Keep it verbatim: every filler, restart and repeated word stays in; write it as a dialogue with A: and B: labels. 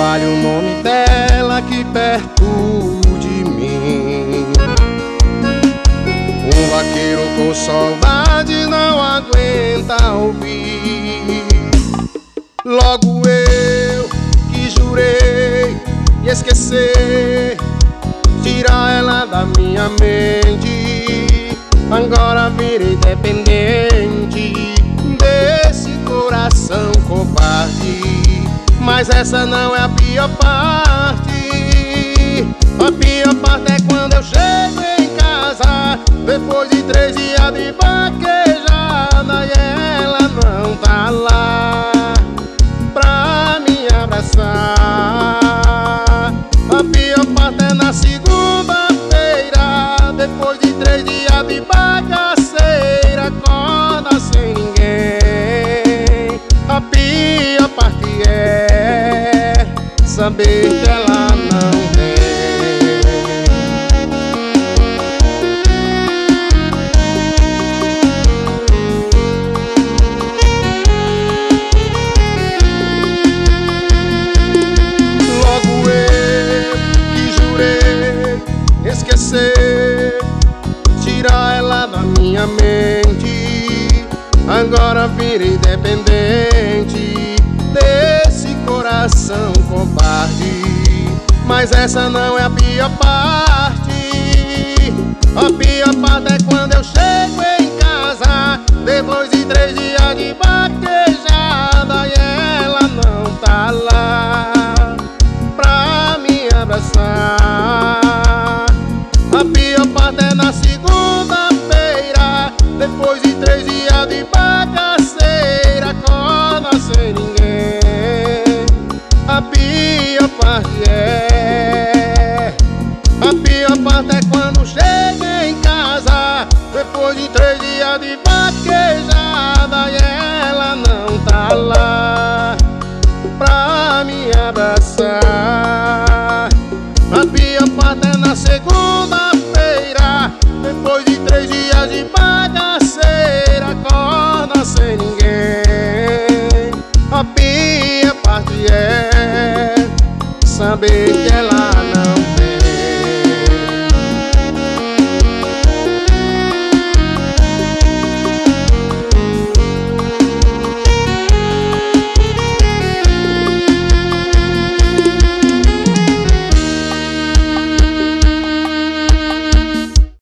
A: fale o nome dela aqui perto de mim. Um vaqueiro com saudade não aguenta ouvir. Logo eu que jurei esquecer, tirar ela da minha mente, agora virei dependente desse coração covarde. Mas essa não é a pior parte. A pior parte é quando eu chego em casa, depois de três dias de vaquejada, e ela não tá lá pra me abraçar. A pior parte é na segunda-feira, depois de três dias de bagaceira, acorda sem ninguém. A pior parte é saber que ela não vem. Logo eu que jurei esquecer, tirar ela da minha mente, agora virei dependente desse coração covarde. Mas essa não é a pior parte. A pior parte é quando eu chego em casa, depois de três dias de vaquejada, e ela não tá lá pra me abraçar. A pior parte é na segunda-feira, depois de três dias de bagaceira, acorda sem ninguém. A pior parte é, a pior parte é quando chega em casa, depois de três dias de vaquejada, e ela não tá lá pra me abraçar. A pior parte é na segunda-feira, depois de três dias de bagaceira, acorda sem ninguém. A pior parte é saber que ela